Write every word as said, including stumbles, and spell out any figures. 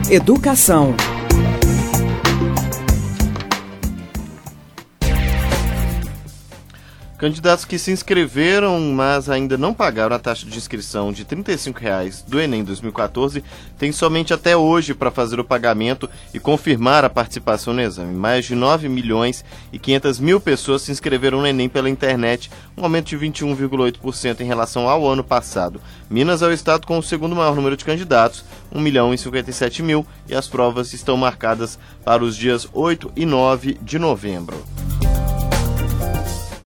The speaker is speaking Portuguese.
Educação. Candidatos que se inscreveram, mas ainda não pagaram a taxa de inscrição de trinta e cinco reais do Enem dois mil e quatorze têm somente até hoje para fazer o pagamento e confirmar a participação no exame. Mais de nove milhões e quinhentas mil pessoas se inscreveram no Enem pela internet, um aumento de vinte e um vírgula oito por cento em relação ao ano passado. Minas é o estado com o segundo maior número de candidatos, um milhão e cinquenta e sete mil, e as provas estão marcadas para os dias oito e nove de novembro.